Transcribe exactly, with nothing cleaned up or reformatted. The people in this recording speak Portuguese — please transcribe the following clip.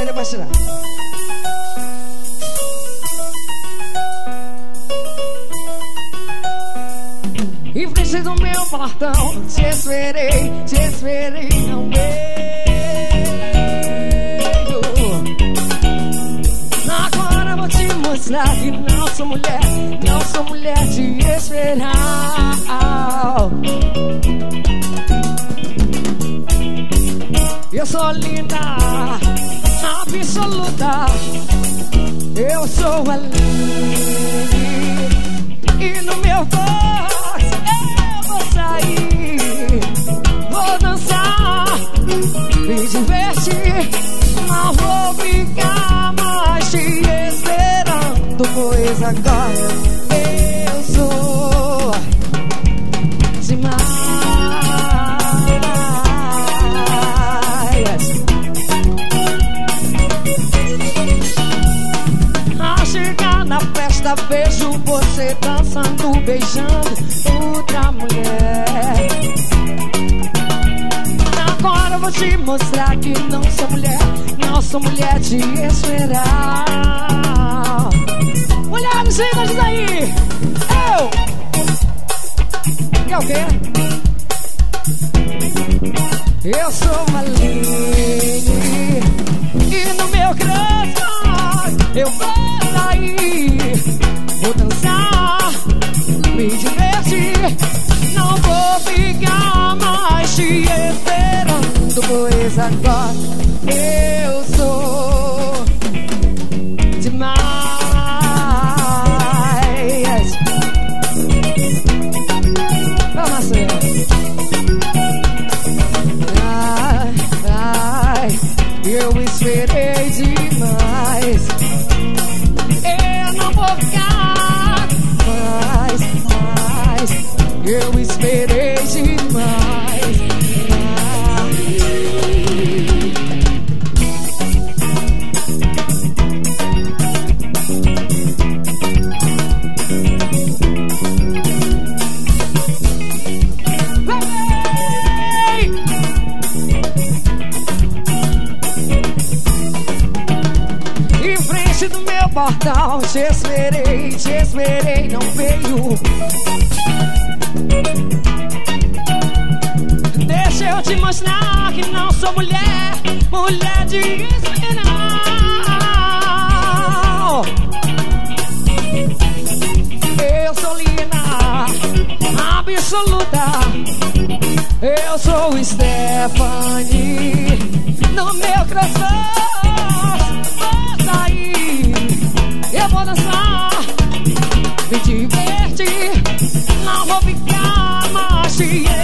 Sai depois tirar. Em frente do meu portão, te esperei, te esperei, não veio. Agora vou te mostrar que não sou mulher, não sou mulher de esperar. Eu sou linda, absoluta. Eu sou a Aline. E no meu box eu vou sair, vou dançar, me divertir. Não vou ficar mais te esperando, pois agora eu sou demais. Ao chegar na festa vejo você dançando, beijando outra mulher. Agora eu vou te mostrar que não sou mulher, não sou mulher de esperar. Mulheres, diz aí. Eu Quer o quê? Eu sou a Aline. E no meu coração eu vou sair, vou dançar, me divertir. Não vou ficar mais te esperando, pois agora eu sou demais. Vai, Marcelo. Ai, ai, eu esperei demais. Eu não vou ficar mais, mais. Eu esperei demais. Em frente do meu portão, te esperei, te esperei, não veio. Deixa eu te mostrar que não sou mulher, mulher de esperar. Eu sou linda, absoluta. Eu sou Stephanie. No meu coração vou sair, eu vou dançar, me divertir. Não vou ficar mais te